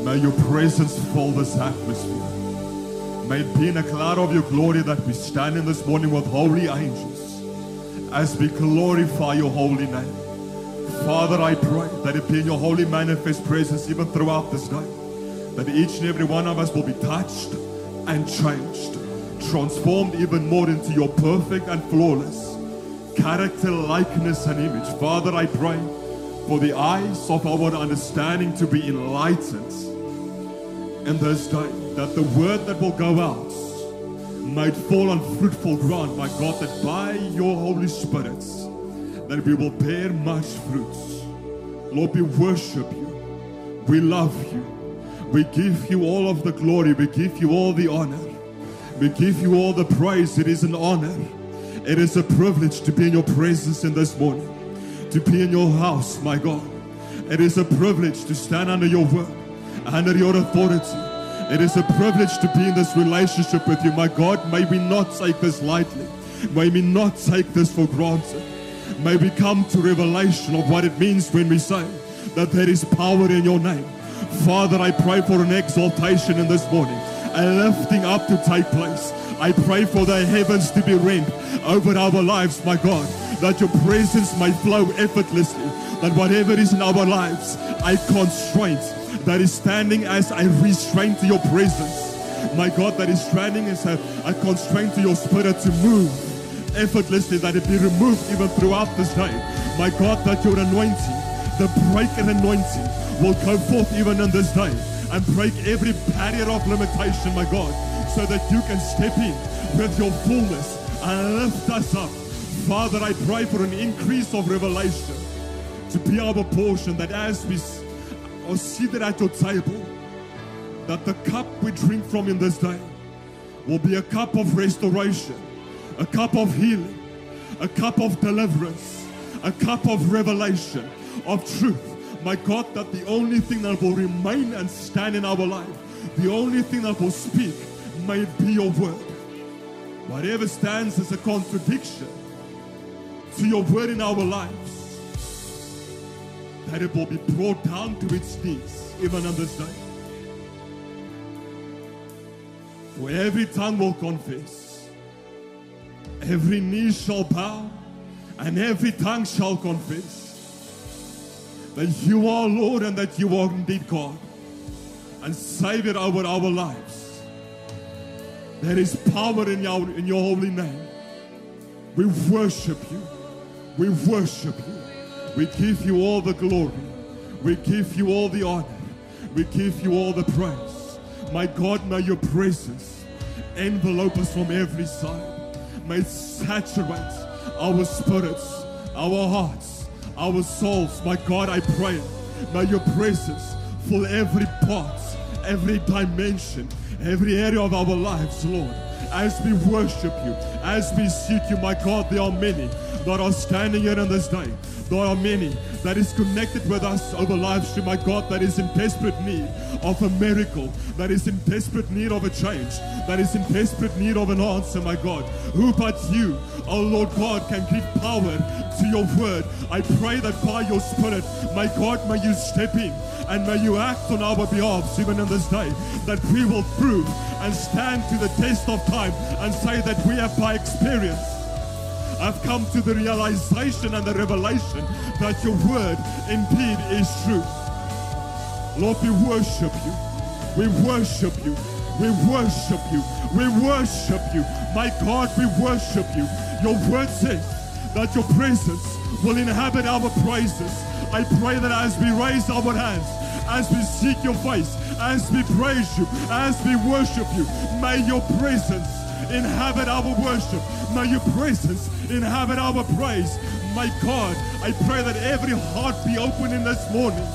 May your presence fill this atmosphere. May it be in a cloud of your glory that we stand in this morning with holy angels as we glorify your holy name. Father, I pray that it be in your holy manifest presence even throughout this day, that each and every one of us will be touched and changed, transformed even more into your perfect and flawless character, likeness, and image. Father, I pray for the eyes of our understanding to be enlightened in this day, that the word that will go out might fall on fruitful ground, my God, that by your Holy Spirit, that we will bear much fruit. Lord, we worship you. We love you. We give you all of the glory. We give you all the honor. We give you all the praise. It is an honor. It is a privilege to be in your presence in this morning, to be in your house, my God. It is a privilege to stand under your word, under your authority. It is a privilege to be in this relationship with you, my God. May we not take this lightly. May we not take this for granted. May we come to revelation of what it means when we say that there is power in your name. Father, I pray for an exaltation in this morning, a lifting up to take place. I pray for the heavens to be rent over our lives, my God, that your presence may flow effortlessly, that whatever is in our lives, I constrain, that is standing as a restraint to your presence, my God, that is standing as a constraint to your spirit to move effortlessly, that it be removed even throughout this day. My God, that your anointing, the breaker anointing, will go forth even in this day and break every barrier of limitation, my God, so that you can step in with your fullness and lift us up. Father, I pray for an increase of revelation to be our portion, that as we are seated at your table, that the cup we drink from in this day will be a cup of restoration, a cup of healing, a cup of deliverance, a cup of revelation, of truth. My God, that the only thing that will remain and stand in our life, the only thing that will speak, may it be your word. Whatever stands as a contradiction to your word in our lives, that it will be brought down to its knees, even on this day. For every tongue will confess, every knee shall bow, and every tongue shall confess that you are Lord and that you are indeed God and Savior over our lives. There is power in your holy name. We worship you. We worship you. We give you all the glory. We give you all the honor. We give you all the praise. My God, may your presence envelope us from every side. May it saturate our spirits, our hearts, our souls. My God, I pray, may your presence fill every part, every dimension, every area of our lives, Lord. As we worship you, as we seek you, my God, there are many that are standing here on this day. There are many that is connected with us over live stream, my God, that is in desperate need of a miracle, that is in desperate need of a change, that is in desperate need of an answer, my God. Who but you, oh Lord God, can give power to your word? I pray that by your Spirit, my God, may you step in and may you act on our behalf even in this day, that we will prove and stand to the test of time and say that we have by experience I've come to the realization and the revelation that your word indeed is true. Lord, we worship you. We worship you. We worship you. We worship you. My God, we worship you. Your word says that your presence will inhabit our praises. I pray that as we raise our hands, as we seek your face, as we praise you, as we worship you, may your presence inhabit our worship. May your presence inhabit our praise. My God, I pray that every heart be open in this morning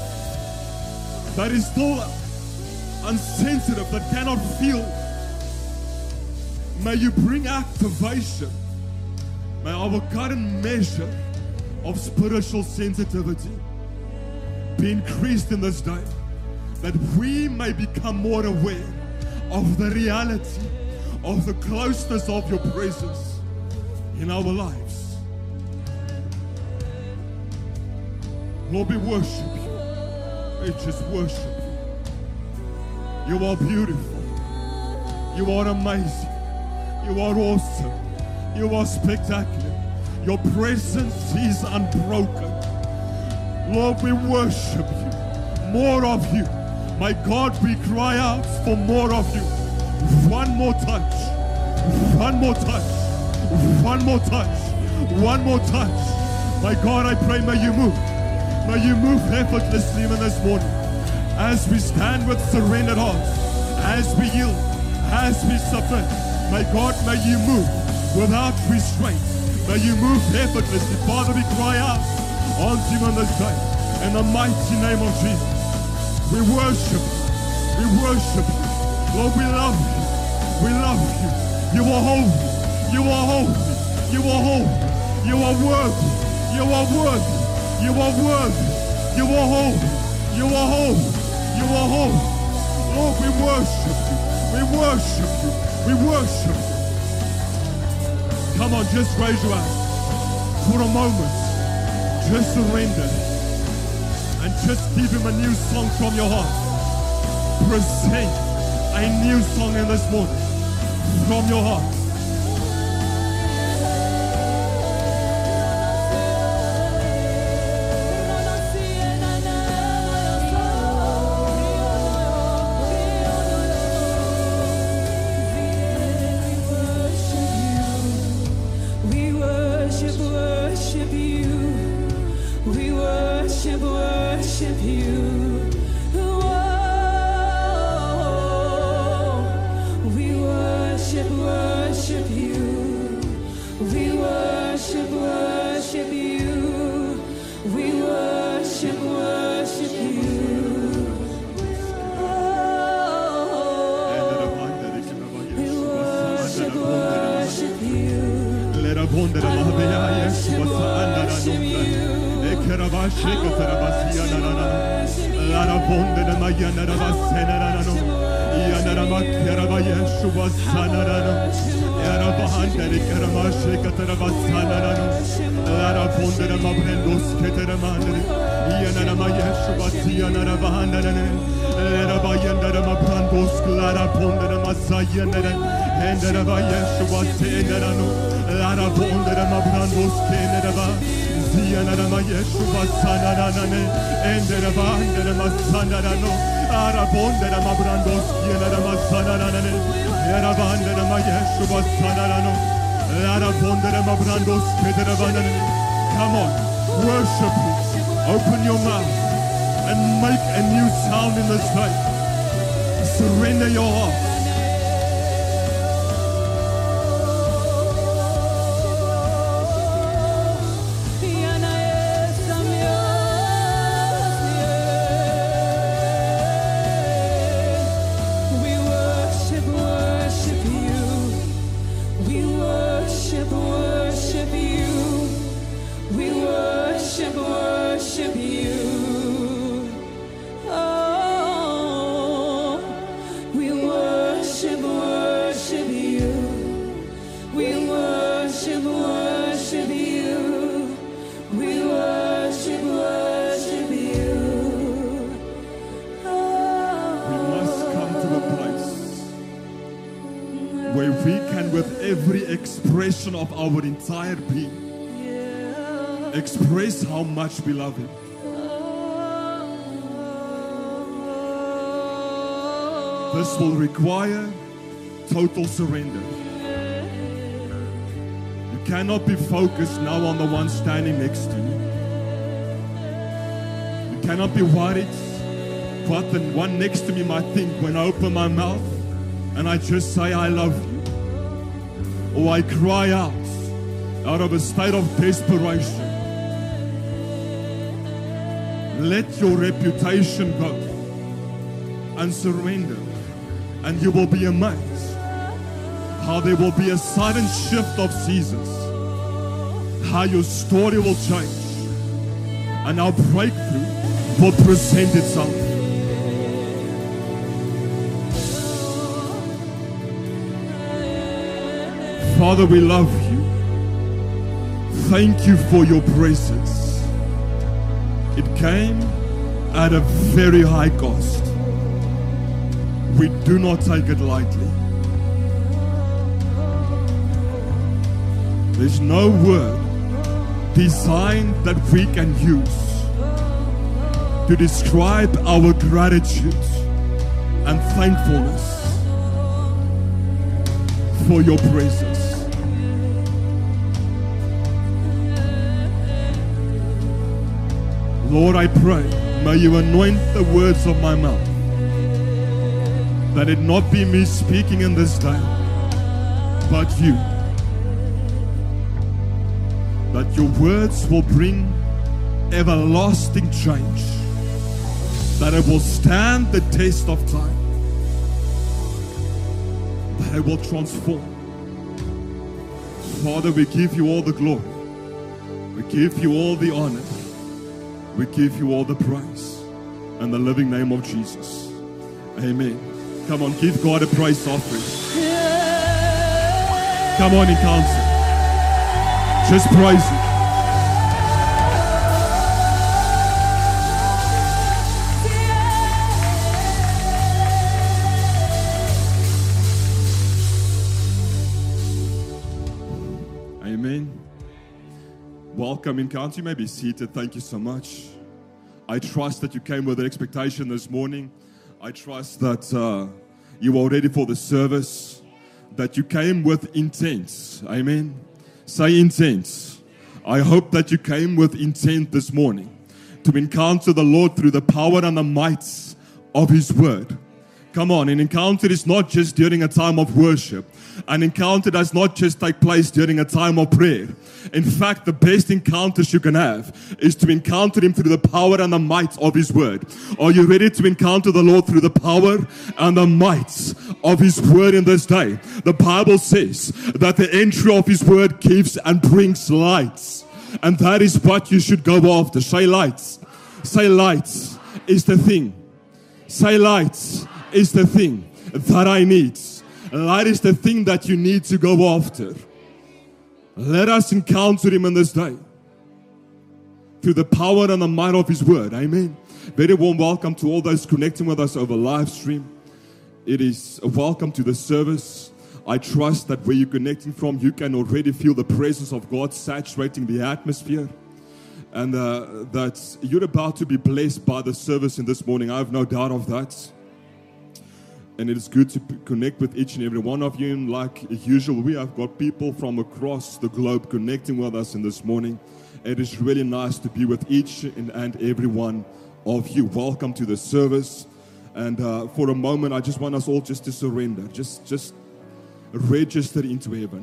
that is still unsensitive, that cannot feel. May you bring activation. May our current measure of spiritual sensitivity be increased in this day, that we may become more aware of the reality of the closeness of your presence in our lives. Lord, we worship you. We just worship you. You are beautiful. You are amazing. You are awesome. You are spectacular. Your presence is unbroken. Lord, we worship you. More of you. My God, we cry out for more of you. One more touch. One more touch. One more touch. One more touch. My God, I pray, may you move. May you move effortlessly even this morning. As we stand with surrendered hearts, as we yield, as we submit, my God, may you move without restraint. May you move effortlessly. Father, we cry out unto you on this day in the mighty name of Jesus. We worship you. We worship you. Lord, we love you. We love you. You are holy. You are holy. You are holy. You are worthy. You are worthy. You are worthy. You are holy. You are holy. You are holy. Lord, we worship you. We worship you. We worship you. Come on, just raise your hands for a moment. Just surrender and just give him a new song from your heart. Present a new song in this morning from your heart. Worship you. Oh, we worship you. We worship you. We worship you. Oh, we worship you. Let us wonder Come on, worship him. Open your mouth and make a new sound in this place. Surrender your heart. Where we can, with every expression of our entire being, express how much we love him. This will require total surrender. You cannot be focused now on the one standing next to you. You cannot be worried what the one next to me might think when I open my mouth and I just say I love you. Or I cry out of a state of desperation. Let your reputation go and surrender, and you will be amazed how there will be a sudden shift of seasons, how your story will change, and our breakthrough will present itself. Father, we love you. Thank you for your presence. It came at a very high cost. We do not take it lightly. There's no word designed that we can use to describe our gratitude and thankfulness for your presence. Lord, I pray, may you anoint the words of my mouth, that it not be me speaking in this day, but you. That your words will bring everlasting change, that it will stand the test of time, that it will transform. Father, we give you all the glory. We give you all the honor. We give you all the praise. In the living name of Jesus. Amen. Come on, give God a praise offering. Come on, Encounter. Just praise Him. Amen. Welcome, Encounter. You may be seated. Thank you so much. I trust that you came with an expectation this morning. I trust that you are ready for the service, that you came with intent. Amen. Say intent. I hope that you came with intent this morning to encounter the Lord through the power and the might of His word. Come on, an encounter is not just during a time of worship. An encounter does not just take place during a time of prayer. In fact, the best encounters you can have is to encounter Him through the power and the might of His word. Are you ready to encounter the Lord through the power and the might of His word in this day? The Bible says that the entry of His word gives and brings light. And that is what you should go after. Say light. Say light is the thing. Say light is the thing that I need. Light is the thing that you need to go after. Let us encounter Him in this day through the power and the might of His word. Amen. Very warm welcome to all those connecting with us over live stream. It is a welcome to the service. I trust that where you're connecting from, you can already feel the presence of God saturating the atmosphere. And that you're about to be blessed by the service in this morning. I have no doubt of that. And it is good to connect with each and every one of you. And like usual, we have got people from across the globe connecting with us in this morning. It is really nice to be with each and every one of you. Welcome to the service. And for a moment, I just want us all just to surrender. Just register into heaven.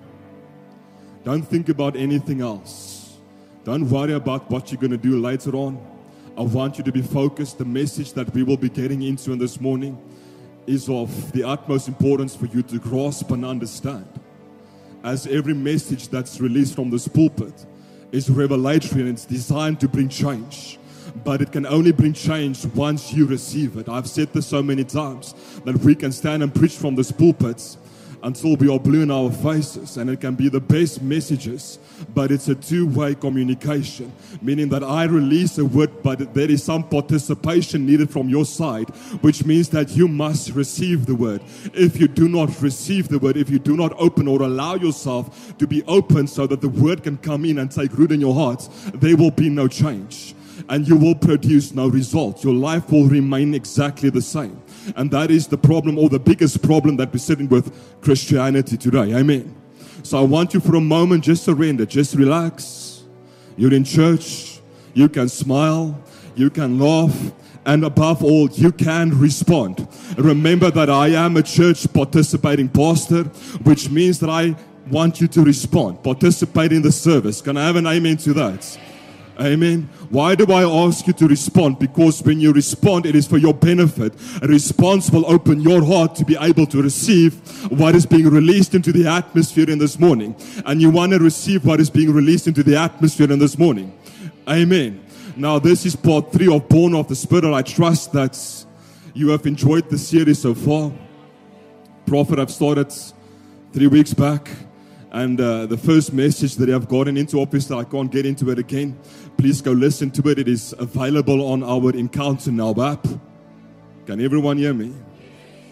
Don't think about anything else. Don't worry about what you're going to do later on. I want you to be focused. The message that we will be getting into in this morning is of the utmost importance for you to grasp and understand. As every message that's released from this pulpit is revelatory and it's designed to bring change. But it can only bring change once you receive it. I've said this so many times that we can stand and preach from this pulpit until we are blue in our faces, and it can be the best messages, but it's a two-way communication, meaning that I release a word, but there is some participation needed from your side, which means that you must receive the word. If you do not receive the word, if you do not open or allow yourself to be open so that the word can come in and take root in your heart, there will be no change, and you will produce no result. Your life will remain exactly the same. And that is the problem, or the biggest problem that we're sitting with Christianity today. Amen. So I want you for a moment, just surrender, just relax. You're in church, you can smile, you can laugh, and above all, you can respond. Remember that I am a church participating pastor, which means that I want you to respond, participate in the service. Can I have an amen to that? Amen. Why do I ask you to respond? Because when you respond, it is for your benefit. A response will open your heart to be able to receive what is being released into the atmosphere in this morning. And you want to receive what is being released into the atmosphere in this morning. Amen. Now, this is part 3 of Born of the Spirit. I trust that you have enjoyed the series so far. Prophet, I've started 3 weeks back. And the first message that I've gotten into, obviously I can't get into it again. Please go listen to it. It is available on our Encounter Now app. Can everyone hear me?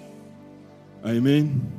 Amen.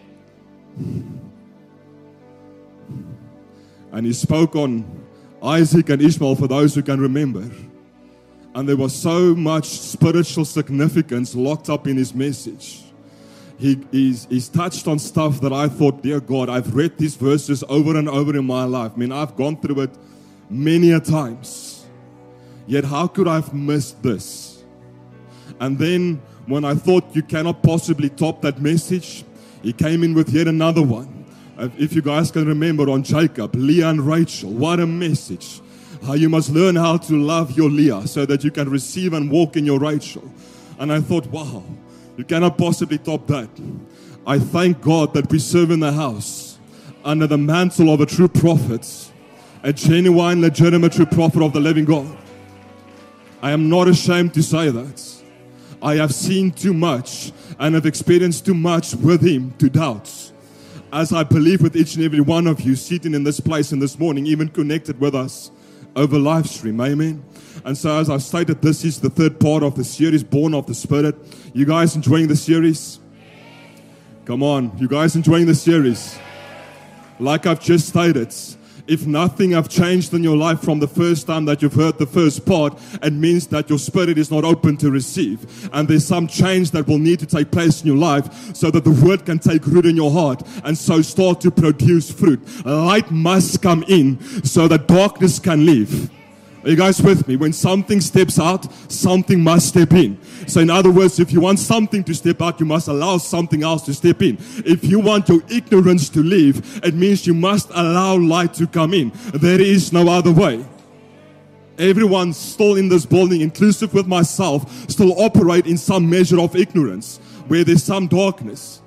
And he spoke on Isaac and Ishmael, for those who can remember. And there was so much spiritual significance locked up in his message. He's touched on stuff that I thought, dear God, I've read these verses over and over in my life. I mean, I've gone through it many a times. Yet how could I have missed this? And then when I thought you cannot possibly top that message, he came in with yet another one. If you guys can remember, on Jacob, Leah and Rachel, what a message. How you must learn how to love your Leah so that you can receive and walk in your Rachel. And I thought, wow, you cannot possibly top that. I thank God that we serve in the house under the mantle of a true prophet, a genuine, legitimate true prophet of the living God. I am not ashamed to say that. I have seen too much and have experienced too much with him to doubt. As I believe with each and every one of you sitting in this place in this morning, even connected with us over live stream, amen. And so as I've stated, this is the third part of the series, Born of the Spirit. You guys enjoying the series? Come on, you guys enjoying the series? Like I've just stated, if nothing have changed in your life from the first time that you've heard the first part, it means that your spirit is not open to receive. And there's some change that will need to take place in your life so that the word can take root in your heart and so start to produce fruit. Light must come in so that darkness can leave. Are you guys with me? When something steps out, something must step in. So in other words, if you want something to step out, you must allow something else to step in. If you want your ignorance to leave, it means you must allow light to come in. There is no other way. Everyone still in this building, inclusive with myself, still operate in some measure of ignorance, where there's some darkness.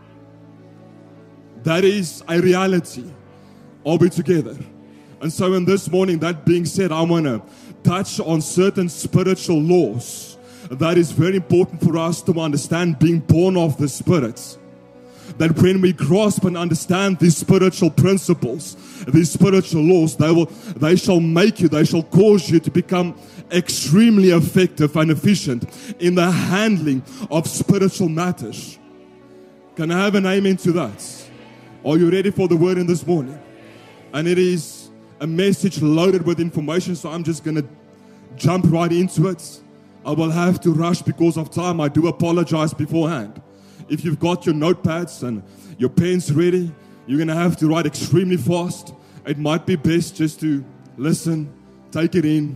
That is a reality. Are we together? And so in this morning, that being said, I want to touch on certain spiritual laws that is very important for us to understand, being born of the Spirit. That when we grasp and understand these spiritual principles, these spiritual laws, they shall cause you to become extremely effective and efficient in the handling of spiritual matters. Can I have an amen to that? Are you ready for the word in this morning? And it is a message loaded with information, so I'm just going to jump right into it. I will have to rush because of time. I do apologize beforehand. If you've got your notepads and your pens ready, you're going to have to write extremely fast. It might be best just to listen, take it in.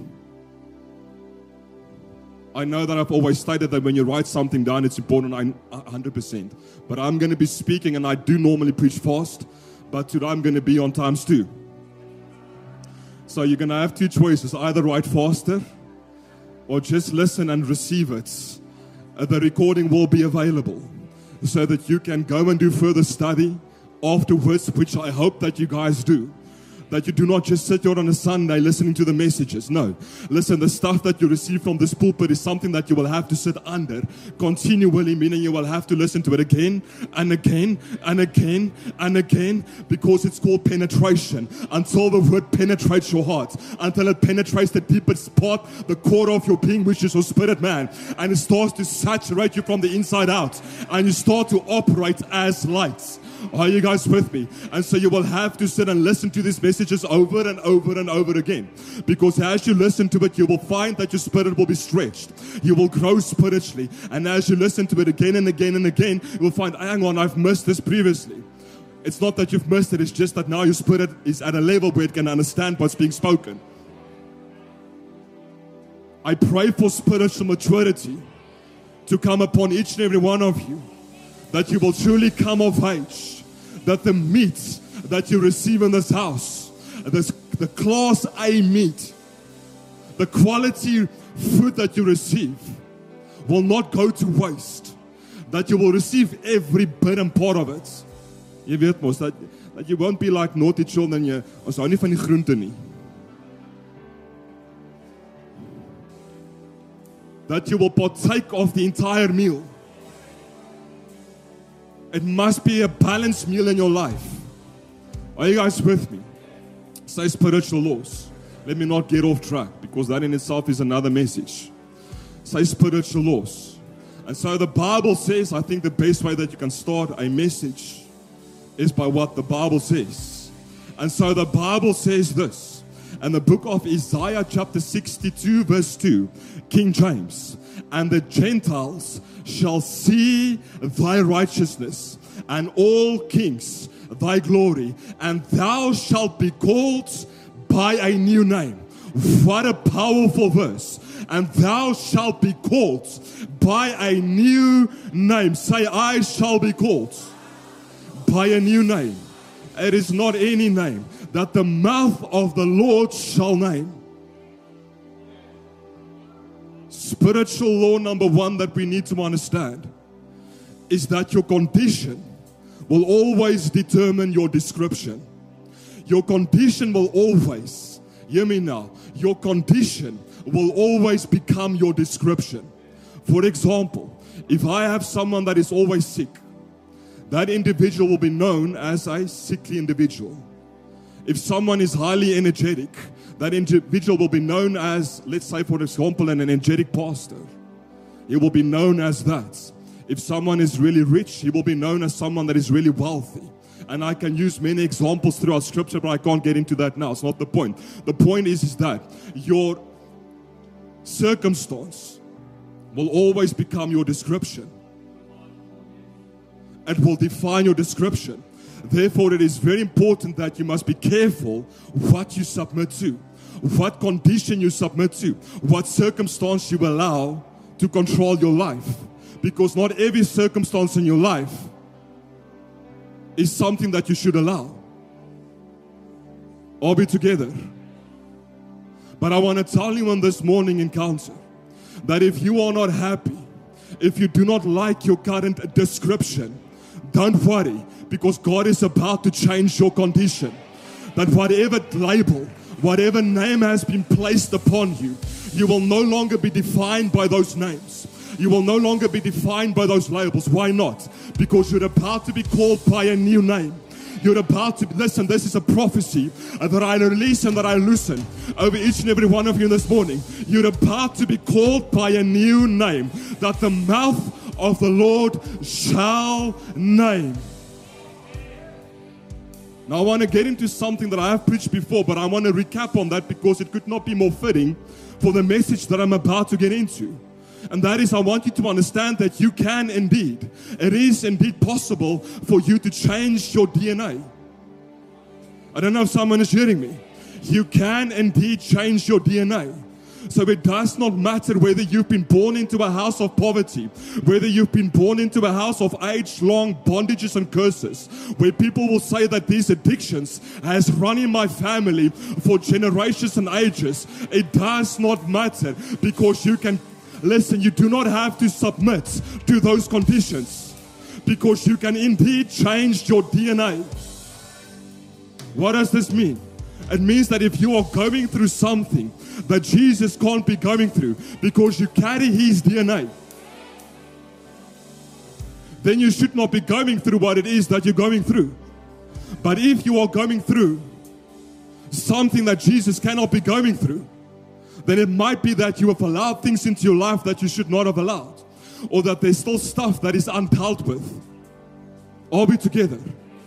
I know that I've always stated that when you write something down, it's important, 100%. But I'm going to be speaking, and I do normally preach fast, but today I'm going to be on times 2. So you're going to have two choices, either write faster or just listen and receive it. The recording will be available so that you can go and do further study afterwards, which I hope that you guys do. That you do not just sit here on a Sunday listening to the messages. No. Listen, the stuff that you receive from this pulpit is something that you will have to sit under continually, meaning you will have to listen to it again and again and again and again, because it's called penetration. Until the word penetrates your heart, until it penetrates the deepest part, the core of your being, which is your spirit man, and it starts to saturate you from the inside out, and you start to operate as lights. Are you guys with me? And so you will have to sit and listen to these messages over and over and over again. Because as you listen to it, you will find that your spirit will be stretched. You will grow spiritually. And as you listen to it again and again and again, you will find, hang on, I've missed this previously. It's not that you've missed it, it's just that now your spirit is at a level where it can understand what's being spoken. I pray for spiritual maturity to come upon each and every one of you. That you will truly come of age. That the meat that you receive in this house, the class A meat, the quality food that you receive will not go to waste. That you will receive every bit and part of it. You weet mos, that you won't be like naughty children, ons hou nie van die groente nie. That you will partake of the entire meal. It must be a balanced meal in your life. Are you guys with me? Say spiritual laws. Let me not get off track, because that in itself is another message. Say spiritual laws. And so the Bible says, I think the best way that you can start a message is by what the Bible says. And so the Bible says this, in the book of Isaiah chapter 62 verse 2, King James, and the Gentiles shall see thy righteousness, and all kings thy glory, and thou shalt be called by a new name. What a powerful verse. And thou shalt be called by a new name. Say, I shall be called by a new name. It is not any name that the mouth of the Lord shall name. Spiritual law number one that we need to understand is that your condition will always determine your description. Your condition will always, hear me now, your condition will always become your description. For example, if I have someone that is always sick, that individual will be known as a sickly individual. If someone is highly energetic, that individual will be known as, let's say for example, an energetic pastor. He will be known as that. If someone is really rich, he will be known as someone that is really wealthy. And I can use many examples throughout scripture, but I can't get into that now. It's not the point. The point is that your circumstance will always become your description. It will define your description. Therefore, it is very important that you must be careful what you submit to, what condition you submit to, what circumstance you allow to control your life. Because not every circumstance in your life is something that you should allow. Are we together? But I want to tell you on this morning encounter that if you are not happy, if you do not like your current description, don't worry, because God is about to change your condition. That whatever label, whatever name has been placed upon you, you will no longer be defined by those names. You will no longer be defined by those labels. Why not? Because you're about to be called by a new name. You're about to, listen, this is a prophecy that I release and that I loosen over each and every one of you this morning. You're about to be called by a new name that the mouth of the Lord shall name. Now I want to get into something that I have preached before, but I want to recap on that because it could not be more fitting for the message that I'm about to get into. And that is, I want you to understand that you can indeed, it is indeed possible for you to change your DNA. I don't know if someone is hearing me. You can indeed change your DNA. So it does not matter whether you've been born into a house of poverty, whether you've been born into a house of age-long bondages and curses, where people will say that these addictions has run in my family for generations and ages. It does not matter, because you can, listen, you do not have to submit to those conditions, because you can indeed change your DNA. What does this mean? It means that if you are going through something that Jesus can't be going through because you carry his DNA, then you should not be going through what it is that you're going through. But if you are going through something that Jesus cannot be going through, then it might be that you have allowed things into your life that you should not have allowed, or that there's still stuff that is undealt with. Are we together?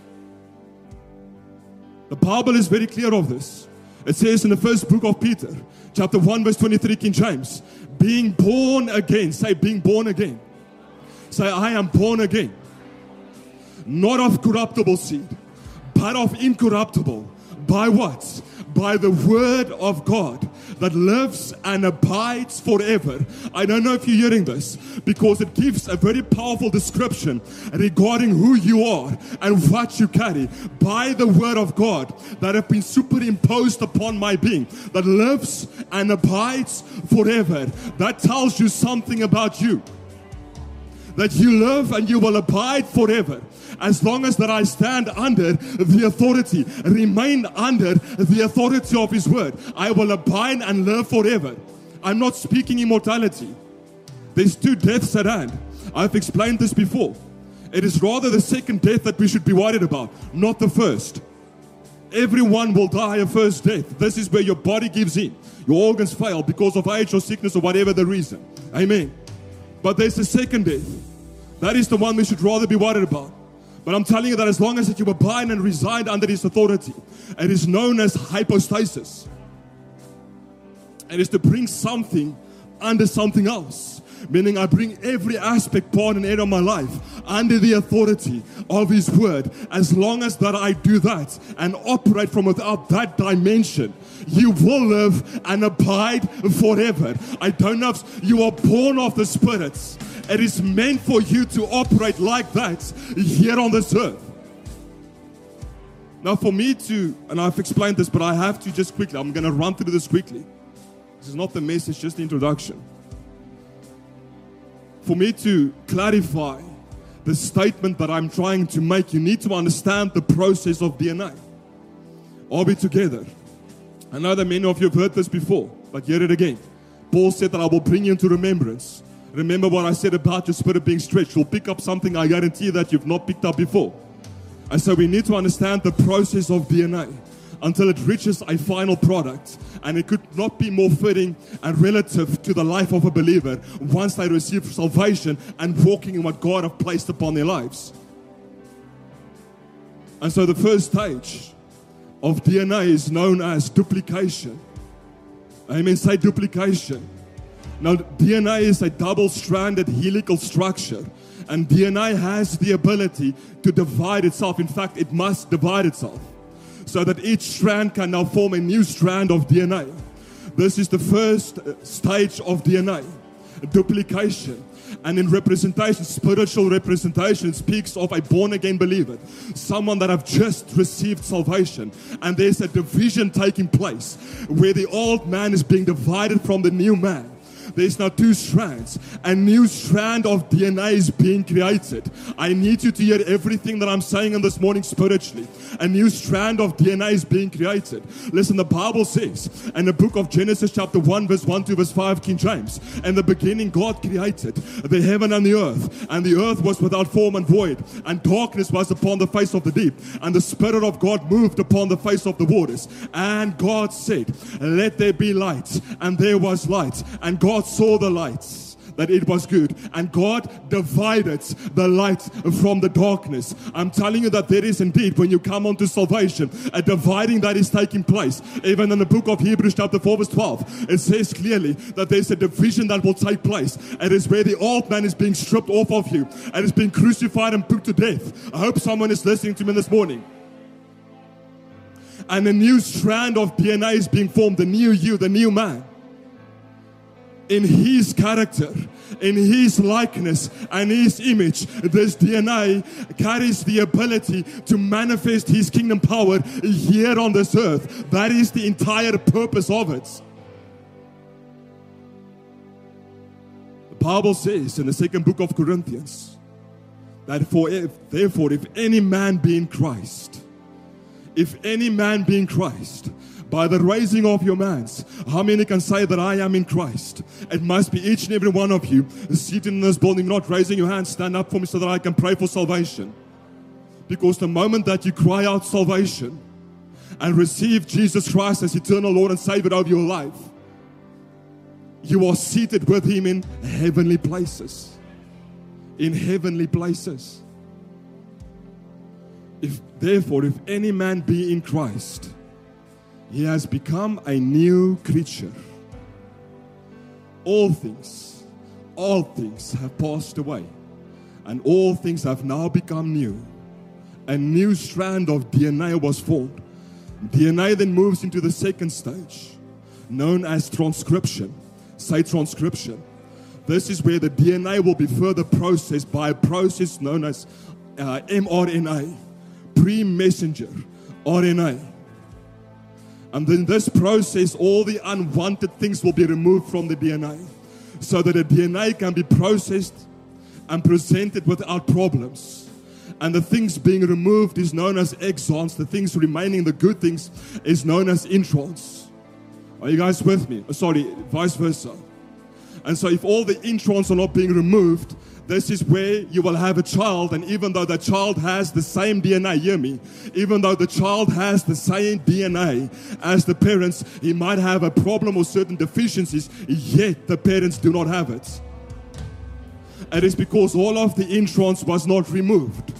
The Bible is very clear of this. It says in the first book of Peter, chapter 1, verse 23, King James, being born again. Say, being born again. Say, I am born again. Not of corruptible seed, but of incorruptible. By what? By the word of God that lives and abides forever. I don't know if you're hearing this, because it gives a very powerful description regarding who you are and what you carry by the word of God that have been superimposed upon my being, that lives and abides forever. That tells you something about you, that you live and you will abide forever. As long as that I stand under the authority, remain under the authority of his word, I will abide and live forever. I'm not speaking immortality. There's two deaths at hand. I've explained this before. It is rather the second death that we should be worried about, not the first. Everyone will die a first death. This is where your body gives in. Your organs fail because of age or sickness or whatever the reason. Amen. But there's a second death. That is the one we should rather be worried about. But I'm telling you that as long as you abide and reside under His authority, it is known as hypostasis. It is to bring something under something else. Meaning I bring every aspect, part and area of my life under the authority of His Word. As long as that I do that and operate from without that dimension, you will live and abide forever. I don't know if you are born of the Spirit. It is meant for you to operate like that here on this earth. Now for me to, and I've explained this, but I have to just quickly, I'm going to run through this quickly. This is not the message, just the introduction. For me to clarify the statement that I'm trying to make, you need to understand the process of DNA. Are we together? I know that many of you have heard this before, but hear it again. Paul said that I will bring you into remembrance. Remember what I said about your spirit being stretched. You'll pick up something, I guarantee, that you've not picked up before. And so we need to understand the process of DNA until it reaches a final product. And it could not be more fitting and relative to the life of a believer once they receive salvation and walking in what God has placed upon their lives. And so the first stage of DNA is known as duplication. Amen. Say duplication. Now, DNA is a double-stranded helical structure, and DNA has the ability to divide itself. In fact, it must divide itself so that each strand can now form a new strand of DNA. This is the first stage of DNA, duplication. And in representation, spiritual representation, speaks of a born-again believer, someone that have just received salvation. And there's a division taking place where the old man is being divided from the new man. There's now two strands. A new strand of DNA is being created. I need you to hear everything that I'm saying in this morning spiritually. A new strand of DNA is being created. Listen, the Bible says in the book of Genesis chapter 1 verse 1 to verse 5, King James, in the beginning God created the heaven and the earth was without form and void, and darkness was upon the face of the deep, and the Spirit of God moved upon the face of the waters. And God said, let there be light, and there was light. And God saw the lights, that it was good, and God divided the light from the darkness. I'm telling you that there is indeed, when you come onto salvation, a dividing that is taking place. Even in the book of Hebrews chapter 4 verse 12, it says clearly that there's a division that will take place. It is where the old man is being stripped off of you and is being crucified and put to death. I hope someone is listening to me this morning. And a new strand of DNA is being formed, the new you, the new man. In His character, in His likeness and His image, this DNA carries the ability to manifest His kingdom power here on this earth. That is the entire purpose of it. The Bible says in the second book of Corinthians that therefore if any man be in Christ, by the raising of your hands, how many can say that I am in Christ? It must be each and every one of you seated in this building, not raising your hands. Stand up for me so that I can pray for salvation. Because the moment that you cry out salvation and receive Jesus Christ as eternal Lord and Savior of your life, you are seated with Him in heavenly places. In heavenly places. Therefore, if any man be in Christ, he has become a new creature. All things have passed away, and all things have now become new. A new strand of DNA was formed. DNA then moves into the second stage, known as transcription. Say transcription. This is where the DNA will be further processed by a process known as mRNA, pre-messenger RNA. And in this process, all the unwanted things will be removed from the DNA so that the DNA can be processed and presented without problems. And the things being removed is known as exons. The things remaining, the good things, is known as introns. Are you guys with me? Vice versa. And so if all the introns are not being removed, this is where you will have a child, and even though the child has the same DNA, hear me, even though the child has the same DNA as the parents, he might have a problem or certain deficiencies, yet the parents do not have it. It is because all of the introns was not removed.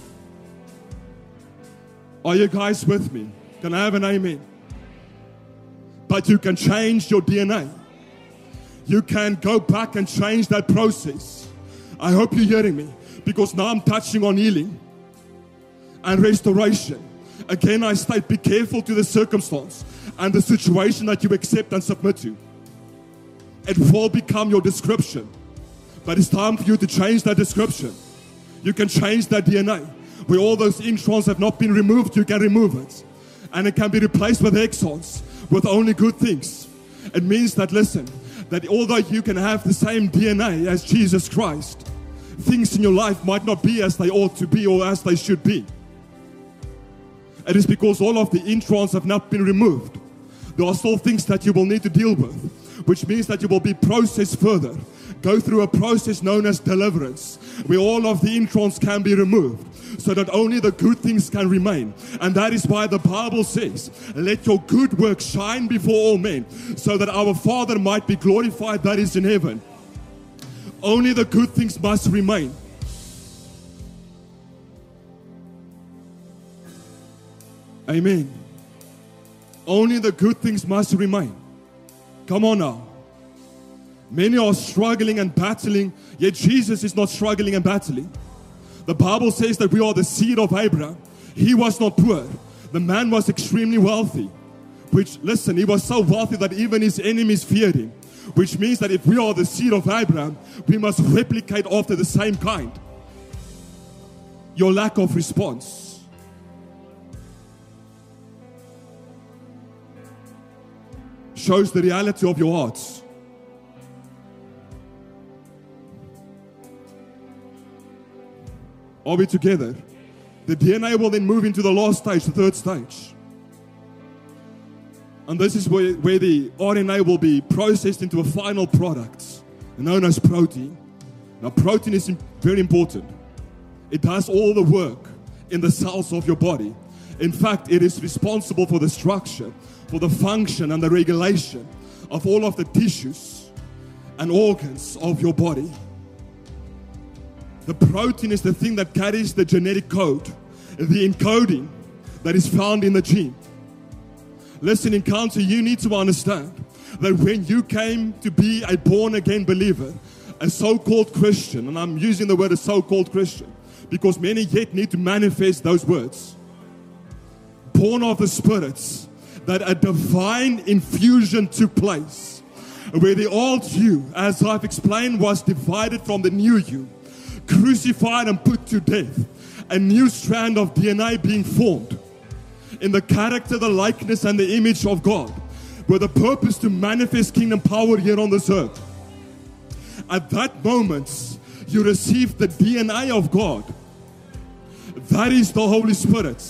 Are you guys with me? Can I have an amen? But you can change your DNA. You can go back and change that process. I hope you're hearing me, because now I'm touching on healing and restoration. Again, I state, be careful to the circumstance and the situation that you accept and submit to. It will become your description. But it's time for you to change that description. You can change that DNA. Where all those introns have not been removed, you can remove it. And it can be replaced with exons, with only good things. It means that, listen, that although you can have the same DNA as Jesus Christ, things in your life might not be as they ought to be or as they should be. It is because all of the introns have not been removed. There are still things that you will need to deal with, which means that you will be processed further. Go through a process known as deliverance, where all of the introns can be removed, so that only the good things can remain. And that is why the Bible says, let your good work shine before all men, so that our Father might be glorified that is in heaven. Only the good things must remain. Amen. Only the good things must remain. Come on now. Many are struggling and battling, yet Jesus is not struggling and battling. The Bible says that we are the seed of Abraham. He was not poor. The man was extremely wealthy. Which, listen, he was so wealthy that even his enemies feared him. Which means that if we are the seed of Abraham, we must replicate after the same kind. Your lack of response shows the reality of your hearts. Are we together? The DNA will then move into the last stage, the third stage. And this is where the RNA will be processed into a final product known as protein. Now, protein is very important. It does all the work in the cells of your body. In fact, it is responsible for the structure, for the function and the regulation of all of the tissues and organs of your body. The protein is the thing that carries the genetic code, the encoding that is found in the gene. Listen, Encounter, you need to understand that when you came to be a born-again believer, a so-called Christian, and I'm using the word a so-called Christian because many yet need to manifest those words. Born of the spirits, that a divine infusion took place where the old you, as I've explained, was divided from the new you, crucified and put to death, a new strand of DNA being formed in the character, the likeness, and the image of God, with a purpose to manifest kingdom power here on this earth. At that moment, you receive the DNA of God. That is the Holy Spirit.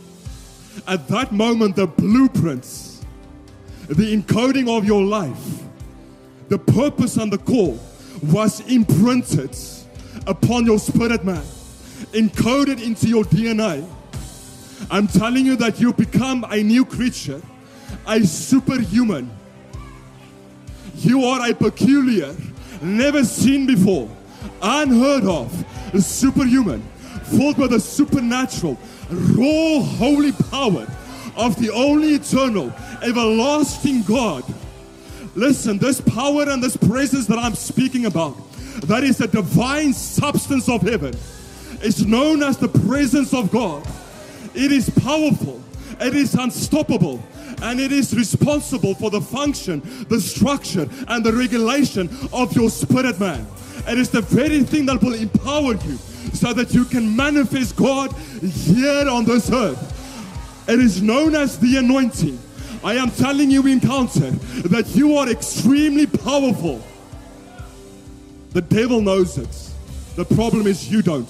At that moment, the blueprints, the encoding of your life, the purpose and the call was imprinted upon your spirit man, encoded into your DNA. I'm telling you that you become a new creature, a superhuman. You are a peculiar, never seen before, unheard of, superhuman, filled with the supernatural, raw, holy power of the only eternal, everlasting God. Listen, this power and this presence that I'm speaking about, that is the divine substance of heaven. It's known as the presence of God. It is powerful, it is unstoppable, and it is responsible for the function, the structure, and the regulation of your spirit man. It is the very thing that will empower you so that you can manifest God here on this earth. It is known as the anointing. I am telling you, Encounter, that you are extremely powerful. The devil knows it. The problem is you don't.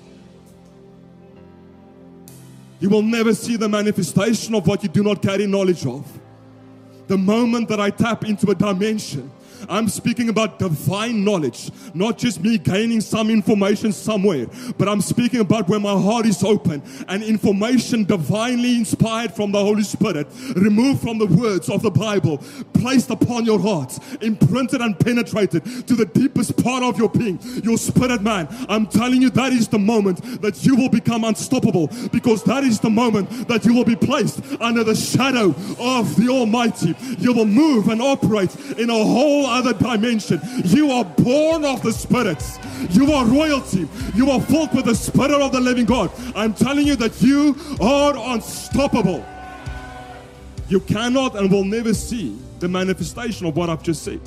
You will never see the manifestation of what you do not carry knowledge of. The moment that I tap into a dimension I'm speaking about divine knowledge, not just me gaining some information somewhere, but I'm speaking about where my heart is open and information divinely inspired from the Holy Spirit, removed from the words of the Bible, placed upon your heart, imprinted and penetrated to the deepest part of your being, your spirit man. I'm telling you, that is the moment that you will become unstoppable, because that is the moment that you will be placed under the shadow of the Almighty. You will move and operate in a whole other dimension. You are born of the Spirit. You are royalty. You are filled with the Spirit of the living God. I'm telling you that you are unstoppable. You cannot and will never see the manifestation of what I've just said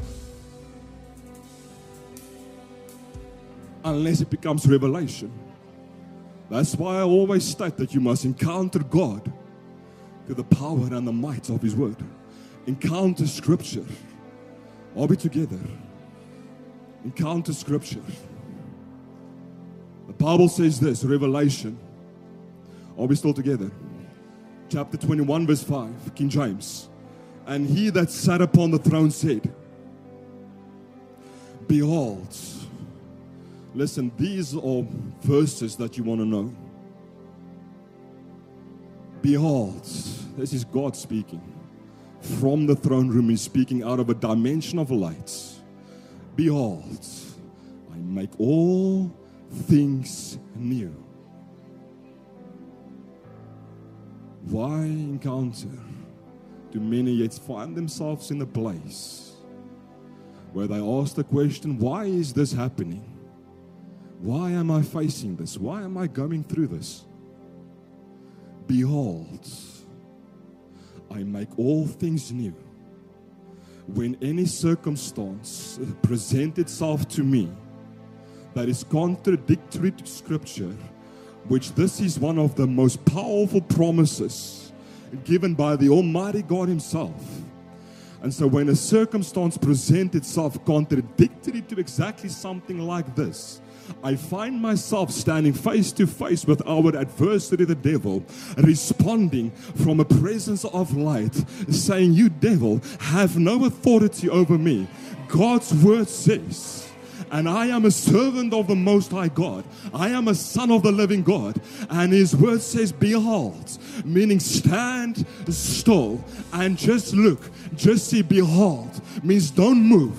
unless it becomes revelation. That's why I always state that you must encounter God through the power and the might of His Word. Encounter Scripture. Are we together? Encounter Scripture. The Bible says this, Revelation. Are we still together? Chapter 21 verse 5, King James. And He that sat upon the throne said, Behold. Listen, these are verses that you want to know. Behold, this is God speaking. From the throne room, He's speaking out of a dimension of light. Behold, I make all things new. Why encounter? Do many yet find themselves in a place where they ask the question, why is this happening? Why am I facing this? Why am I going through this? Behold, I make all things new. When any circumstance presents itself to me that is contradictory to Scripture, which this is one of the most powerful promises given by the Almighty God Himself. And so when a circumstance presents itself contradictory to exactly something like this, I find myself standing face to face with our adversary, the devil, responding from a presence of light, saying, you devil have no authority over me. God's word says, and I am a servant of the Most High God. I am a son of the living God. And His word says, behold, meaning stand still and just look. Just see, behold, means don't move.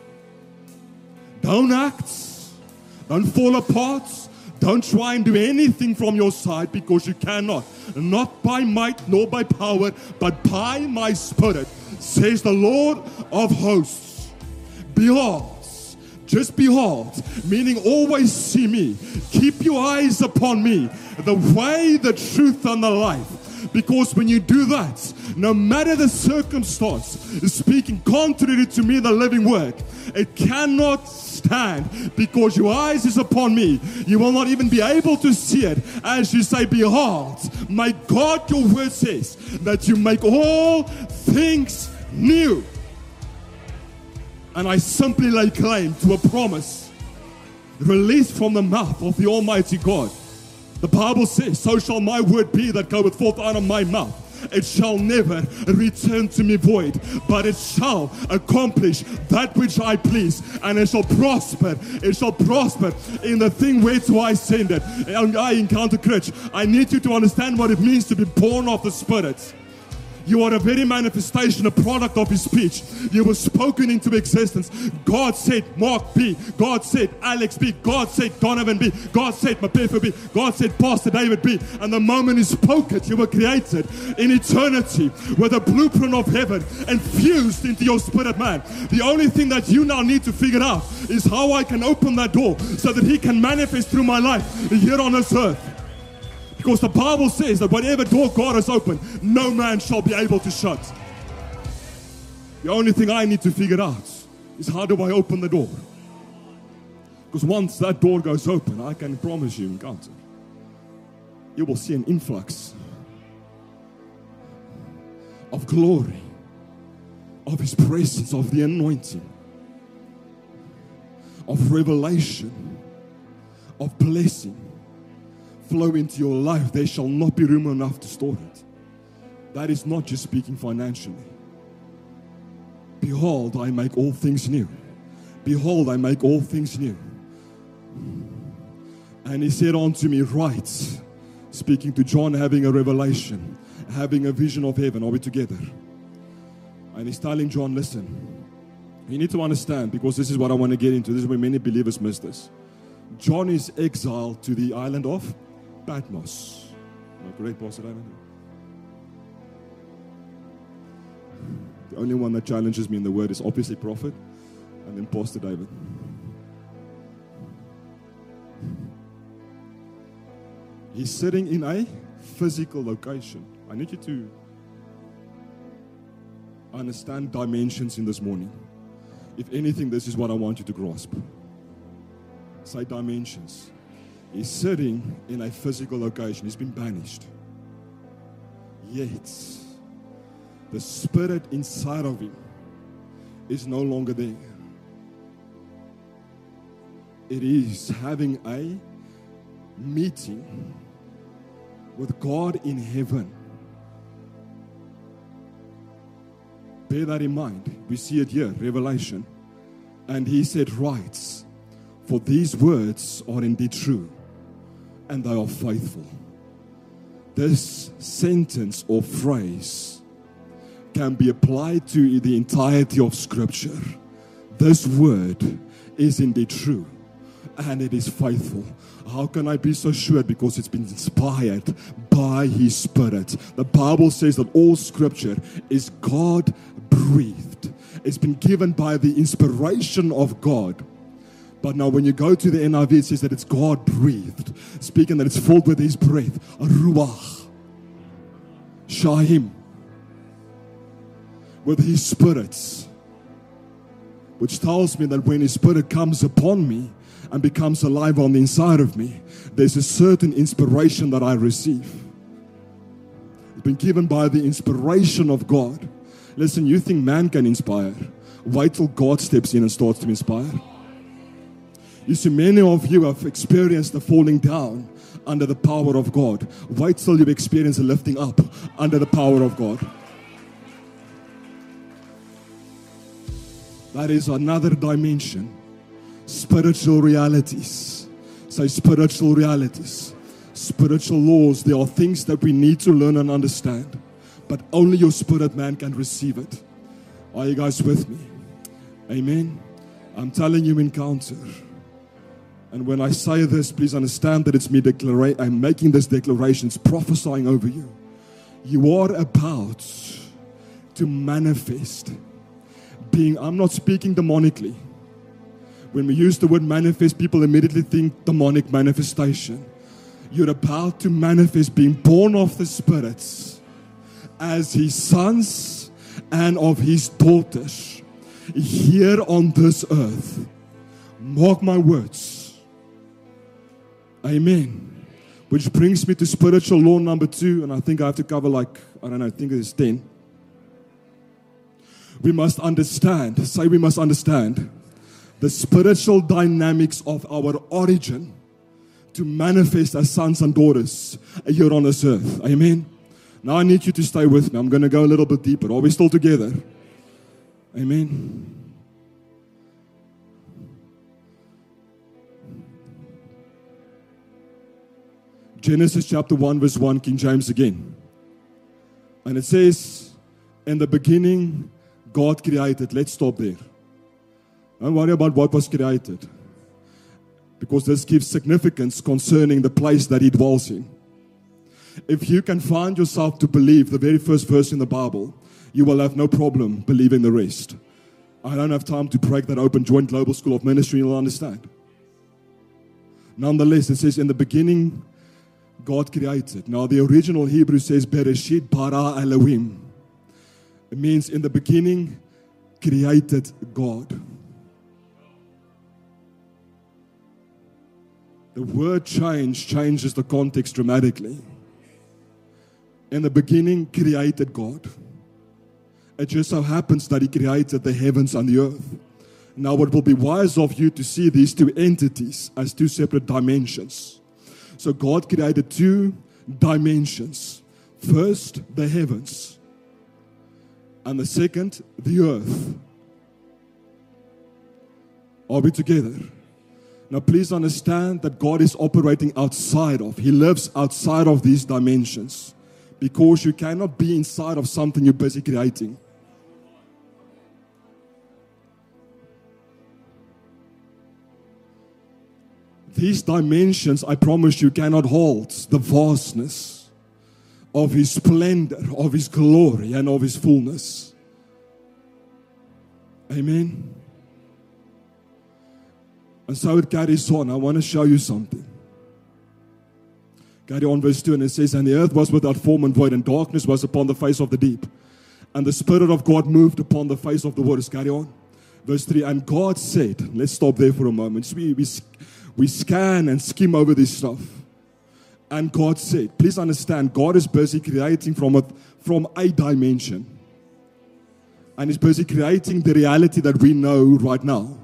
Don't act. Don't fall apart. Don't try and do anything from your side, because you cannot. Not by might nor by power, but by my Spirit, says the Lord of hosts. Behold. Just behold, meaning always see me. Keep your eyes upon me, the way, the truth, and the life. Because when you do that, no matter the circumstance, speaking contrary to me, the living word, it cannot stand, because your eyes is upon me. You will not even be able to see it as you say, behold, my God, your word says that you make all things new. And I simply lay claim to a promise released from the mouth of the Almighty God. The Bible says, so shall my word be that goeth forth out of my mouth. It shall never return to me void, but it shall accomplish that which I please, and it shall prosper. It shall prosper in the thing whereto I send it. And I encounter Critch. I need you to understand what it means to be born of the Spirit. You are a very manifestation, a product of His speech. You were spoken into existence. God said, Mark be. God said, Alex be. God said, Donovan be. God said, Mapefa be. God said, Pastor David be. And the moment He spoke it, you were created in eternity with a blueprint of heaven infused into your spirit man. The only thing that you now need to figure out is how I can open that door so that He can manifest through my life here on this earth. Because the Bible says that whatever door God has opened, no man shall be able to shut. The only thing I need to figure out is, how do I open the door? Because once that door goes open, I can promise you, encounter, you will see an influx of glory, of His presence, of the anointing, of revelation, of blessing flow into your life. There shall not be room enough to store it. That is not just speaking financially. Behold, I make all things new. Behold, I make all things new. And he said unto me, write, speaking to John, having a revelation, having a vision of heaven. Are we together? And he's telling John, listen, you need to understand, because this is what I want to get into. This is where many believers miss this. John is exiled to the island of Patmos. Am I correct, Pastor David? The only one that challenges me in the word is obviously prophet, and then Pastor David. He's sitting in a physical location. I need you to understand dimensions in this morning. If anything, this is what I want you to grasp. Say dimensions. He's sitting in a physical location. He's been banished. Yet, the spirit inside of him is no longer there. It is having a meeting with God in heaven. Bear that in mind. We see it here, Revelation. And he said, write, for these words are indeed true, and they are faithful. This sentence or phrase can be applied to the entirety of Scripture. This word is indeed true, and it is faithful. How can I be so sure? Because it's been inspired by His Spirit. The Bible says that all Scripture is God-breathed. It's been given by the inspiration of God. But now when you go to the NIV, it says that it's God-breathed, speaking that it's filled with His breath, Ruach, Shahim, with His spirits, which tells me that when His Spirit comes upon me and becomes alive on the inside of me, there's a certain inspiration that I receive. It's been given by the inspiration of God. Listen, you think man can inspire? Wait till God steps in and starts to inspire. You see, many of you have experienced the falling down under the power of God. Wait till you experience the lifting up under the power of God. That is another dimension. Spiritual realities. Say spiritual realities. Spiritual laws. There are things that we need to learn and understand. But only your spirit man can receive it. Are you guys with me? Amen. I'm telling you encounter. And when I say this, please understand that it's me I'm making this declaration. It's prophesying over you. You are about to manifest. I'm not speaking demonically. When we use the word manifest, people immediately think demonic manifestation. You're about to manifest being born of the spirits as His sons and of His daughters here on this earth. Mark my words. Amen. Which brings me to spiritual law number 2, and I think I have to cover I think it is 10. We must understand, we must understand the spiritual dynamics of our origin to manifest as sons and daughters here on this earth. Amen. Now I need you to stay with me. I'm going to go a little bit deeper. Are we still together? Amen. Genesis chapter 1 verse 1, King James again. And it says, in the beginning, God created. Let's stop there. Don't worry about what was created. Because this gives significance concerning the place that He dwells in. If you can find yourself to believe the very first verse in the Bible, you will have no problem believing the rest. I don't have time to break that open. Join Global School of Ministry, you'll understand. Nonetheless, it says, in the beginning, God created. Now, the original Hebrew says, Bereshit bara Elohim. It means in the beginning, created God. The word change changes the context dramatically. In the beginning, created God. It just so happens that He created the heavens and the earth. Now, it will be wise of you to see these two entities as two separate dimensions. So God created two dimensions. First, the heavens. And the second, the earth. Are we together? Now please understand that God is operating outside of. He lives outside of these dimensions. Because you cannot be inside of something you're busy creating. These dimensions, I promise you, cannot hold the vastness of His splendor, of His glory, and of His fullness. Amen. And so it carries on. I want to show you something. Carry on verse 2, and it says, and the earth was without form and void, and darkness was upon the face of the deep. And the Spirit of God moved upon the face of the waters. Carry on. Verse 3, and God said, let's stop there for a moment. We scan and skim over this stuff. And God said, please understand, God is busy creating from a dimension. And He's busy creating the reality that we know right now.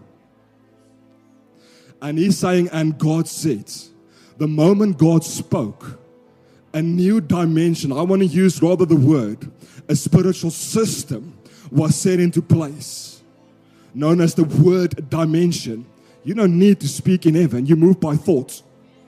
And He's saying, and God said, the moment God spoke, a new dimension, I want to use rather the word, a spiritual system was set into place, known as the word dimension. You don't need to speak in heaven. You move by thought.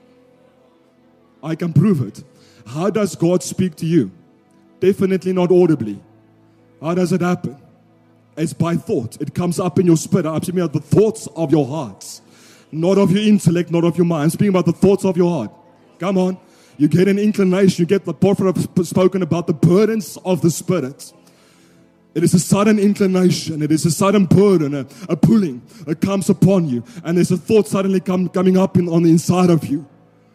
I can prove it. How does God speak to you? Definitely not audibly. How does it happen? It's by thought. It comes up in your spirit. I'm speaking about the thoughts of your hearts. Not of your intellect, not of your mind. I'm speaking about the thoughts of your heart. Come on. You get an inclination. You get the prophet have spoken about the burdens of the Spirit. It is a sudden inclination. It is a sudden burden, a pulling that comes upon you. And there's a thought suddenly coming up on the inside of you.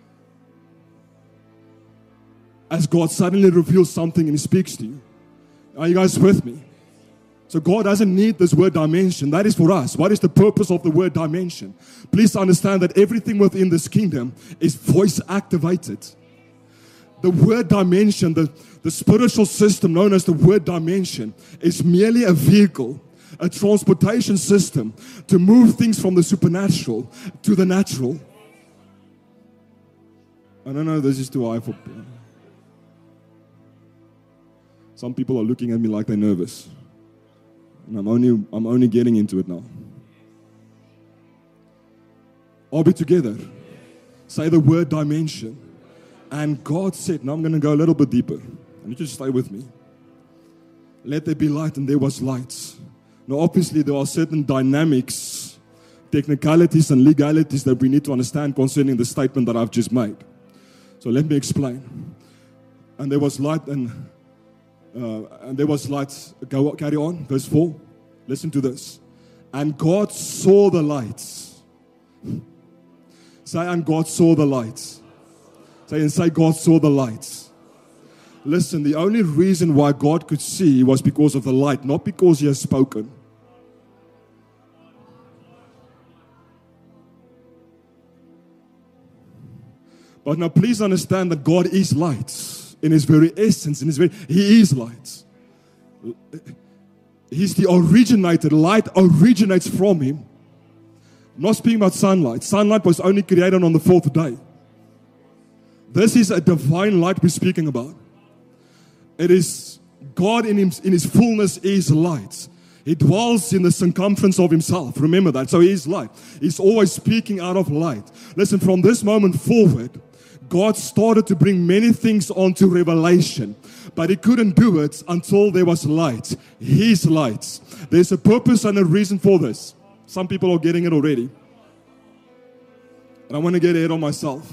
As God suddenly reveals something and He speaks to you. Are you guys with me? So God doesn't need this word dimension. That is for us. What is the purpose of the word dimension? Please understand that everything within this kingdom is voice activated. The word dimension, the spiritual system known as the word dimension, is merely a vehicle, a transportation system to move things from the supernatural to the natural. I don't know, this is too high for... Some people are looking at me like they're nervous. And I'm only getting into it now. Are we together? Say the word dimension. And God said, now I'm going to go a little bit deeper. I need you to stay with me. Let there be light, and there was light. Now obviously there are certain dynamics, technicalities and legalities that we need to understand concerning the statement that I've just made. So let me explain. And there was light, and there was light. Carry on, verse 4. Listen to this. And God saw the lights. Say, and God saw the lights. Say, God saw the lights. Listen, the only reason why God could see was because of the light, not because He has spoken. But now please understand that God is light. In His very essence, He is light. He's the originator. Light originates from Him. I'm not speaking about sunlight. Sunlight was only created on the fourth day. This is a divine light we're speaking about. It is God in His fullness is light. He dwells in the circumference of Himself. Remember that. So He is light. He's always speaking out of light. Listen, from this moment forward, God started to bring many things onto revelation, but He couldn't do it until there was light. His light. There's a purpose and a reason for this. Some people are getting it already. And I want to get ahead of myself.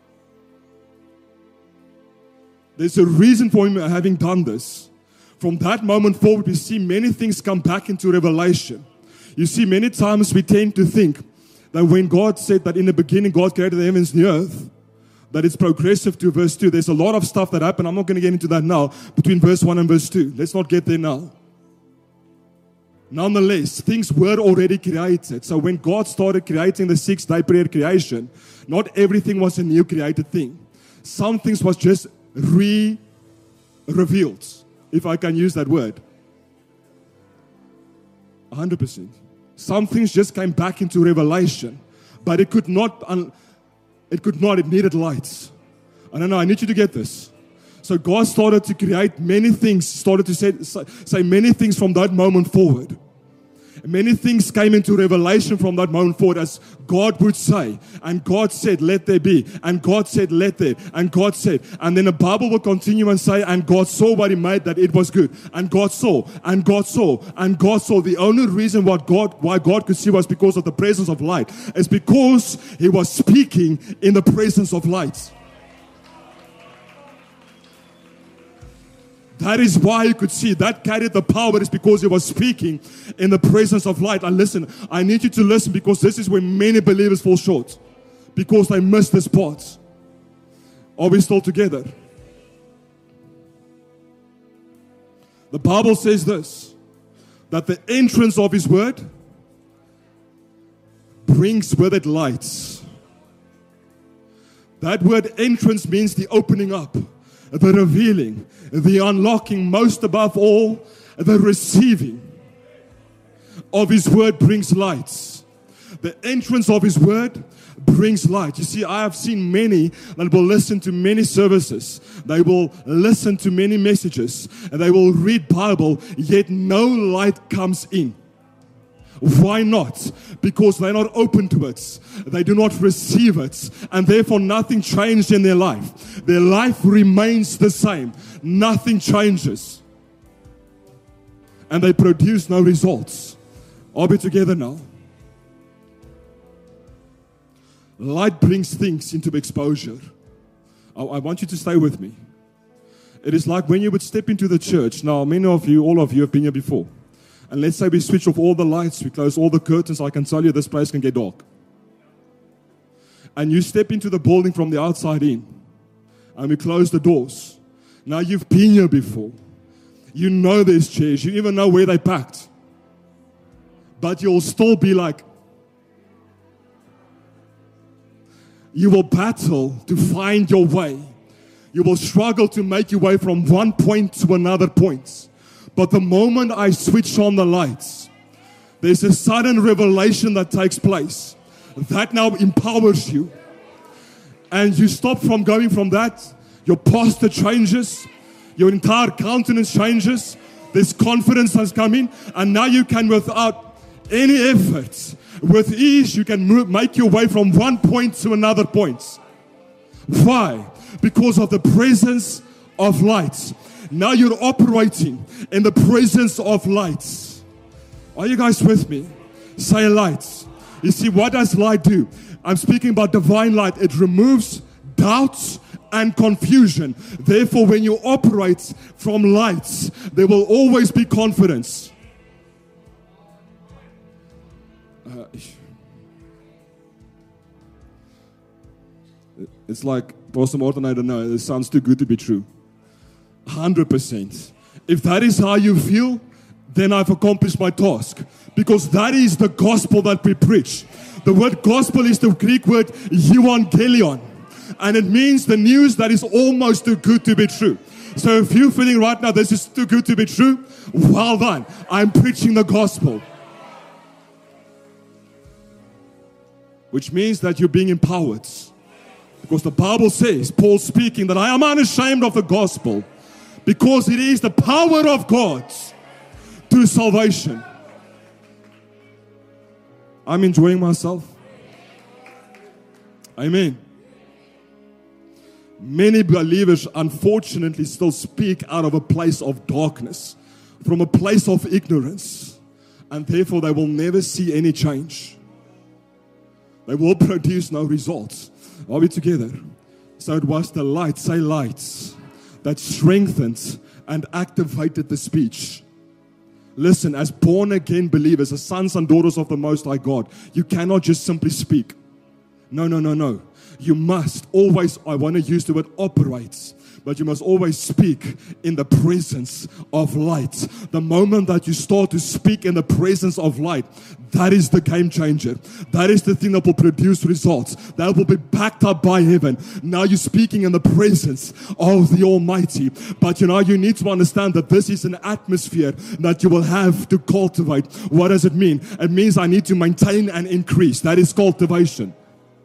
There's a reason for Him having done this. From that moment forward, we see many things come back into revelation. You see, many times we tend to think that when God said that in the beginning God created the heavens and the earth, that it's progressive to verse 2. There's a lot of stuff that happened. I'm not going to get into that now, between verse 1 and verse 2. Let's not get there now. Nonetheless, things were already created. So when God started creating the 6-day period creation, not everything was a new created thing. Some things was just revealed, if I can use that word. 100%. Some things just came back into revelation, but it could not... It needed lights. I don't know, I need you to get this. So God started to create many things, started to say many things from that moment forward. Many things came into revelation from that moment forward, as God would say, and God said, let there be, and God said, let there, and God said, and then the Bible will continue and say, and God saw what He made, that it was good, and God saw, and God saw, and God saw. The only reason why God could see was because of the presence of light. It's because He was speaking in the presence of light. That is why you could see that carried the power, is because He was speaking in the presence of light. And listen, I need you to listen, because this is where many believers fall short, because they miss this part. Are we still together? The Bible says this, that the entrance of His word brings with it lights. That word entrance means the opening up, the revealing, the unlocking, most above all, the receiving of His word brings lights. The entrance of His word brings light. You see, I have seen many that will listen to many services. They will listen to many messages, and they will read Bible, yet no light comes in. Why not? Because they're not open to it. They do not receive it. And therefore nothing changed in their life. Their life remains the same. Nothing changes. And they produce no results. Are we together now? Light brings things into exposure. I want you to stay with me. It is like when you would step into the church. Now, many of you, all of you have been here before. And let's say we switch off all the lights, we close all the curtains. I can tell you this place can get dark. And you step into the building from the outside in, and we close the doors. Now you've been here before. You know there's chairs. You even know where they're packed. But you'll still be like, you will battle to find your way. You will struggle to make your way from one point to another point. But the moment I switch on the lights, there's a sudden revelation that takes place that now empowers you. And you stop from going from that. Your posture changes. Your entire countenance changes. There's confidence that's coming. And now you can, without any effort, with ease, you can make your way from one point to another point. Why? Because of the presence of light. Now you're operating in the presence of light. Are you guys with me? Say light. You see, what does light do? I'm speaking about divine light. It removes doubts and confusion. Therefore, when you operate from light, there will always be confidence. It's like, Pastor Martin, I don't know, it sounds too good to be true. 100%. If that is how you feel, then I've accomplished my task. Because that is the gospel that we preach. The word gospel is the Greek word euangelion. And it means the news that is almost too good to be true. So if you're feeling right now, this is too good to be true, well done. I'm preaching the gospel. Which means that you're being empowered. Because the Bible says, Paul speaking, that I am unashamed of the gospel. Because it is the power of God to salvation. I'm enjoying myself. Amen. Many believers, unfortunately, still speak out of a place of darkness, from a place of ignorance, and therefore they will never see any change. They will produce no results. Are we together? So it was the light, say lights, that strengthened and activated the speech. Listen, as born-again believers, as sons and daughters of the Most High God, you cannot just simply speak. No. You must always, I want to use the word operates, but you must always speak in the presence of light. The moment that you start to speak in the presence of light, that is the game changer. That is the thing that will produce results. That will be backed up by heaven. Now you're speaking in the presence of the Almighty. But you need to understand that this is an atmosphere that you will have to cultivate. What does it mean? It means I need to maintain and increase. That is cultivation.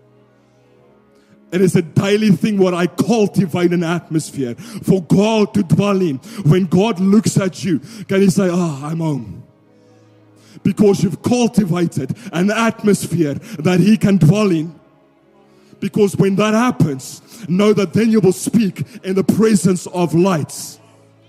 It is a daily thing where I cultivate an atmosphere for God to dwell in. When God looks at you, can He say, I'm home? Because you've cultivated an atmosphere that He can dwell in. Because when that happens, know that then you will speak in the presence of lights.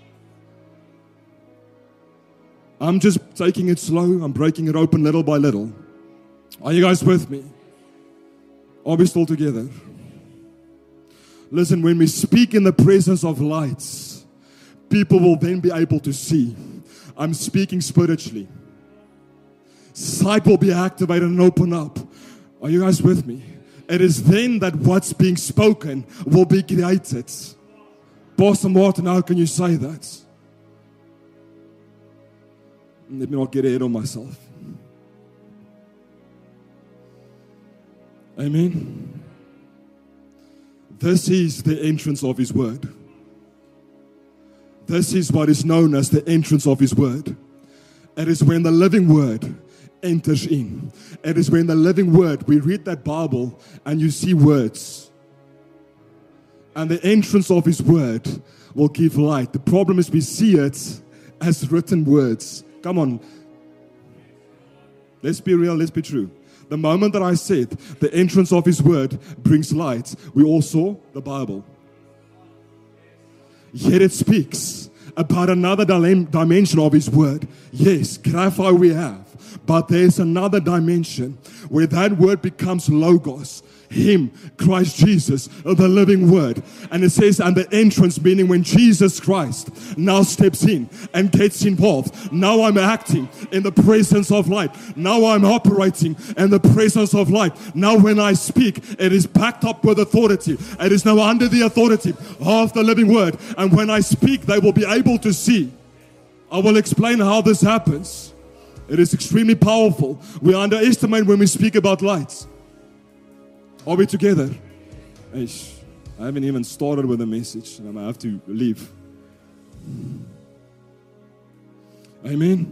I'm just taking it slow. I'm breaking it open little by little. Are you guys with me? Are we still together? Listen, when we speak in the presence of lights, people will then be able to see. I'm speaking spiritually. Sight will be activated and open up. Are you guys with me? It is then that what's being spoken will be created. Pastor Martin, how can you say that? Let me not get ahead of myself. Amen. This is the entrance of His word. This is what is known as the entrance of His word. It is when the living word enters in. It is when the living word, we read that Bible and you see words. And the entrance of His word will give light. The problem is we see it as written words. Come on. Let's be real, let's be true. The moment that I said the entrance of His word brings light, we all saw the Bible. Yet it speaks about another dimension of His word. Yes, graphite we have. But there's another dimension where that word becomes logos. Him, Christ Jesus, the living word. And it says, and the entrance, meaning when Jesus Christ now steps in and gets involved. Now I'm acting in the presence of light. Now I'm operating in the presence of light. Now when I speak, it is backed up with authority. It is now under the authority of the living word. And when I speak, they will be able to see. I will explain how this happens. It is extremely powerful. We underestimate when we speak about lights. Are we together? Eish, I haven't even started with a message. I might have to leave. Amen.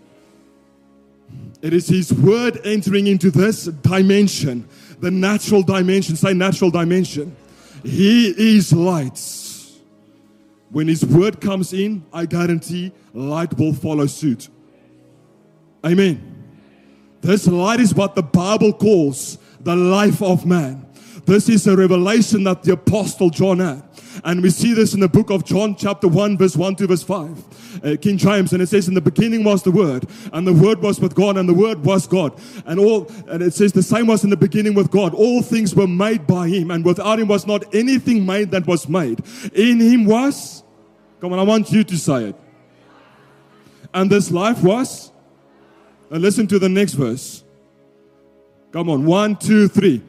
It is His word entering into this dimension, the natural dimension. Say natural dimension. He is light. When His word comes in, I guarantee light will follow suit. Amen. This light is what the Bible calls the life of man. This is a revelation that the Apostle John had. And we see this in the book of John chapter 1 verse 1 to verse 5. King James, and it says, in the beginning was the Word, and the Word was with God, and the Word was God. And it says the same was in the beginning with God. All things were made by Him, and without Him was not anything made that was made. In Him was, come on, I want you to say it. And this life was, and listen to the next verse. Come on, 1, 2, 3.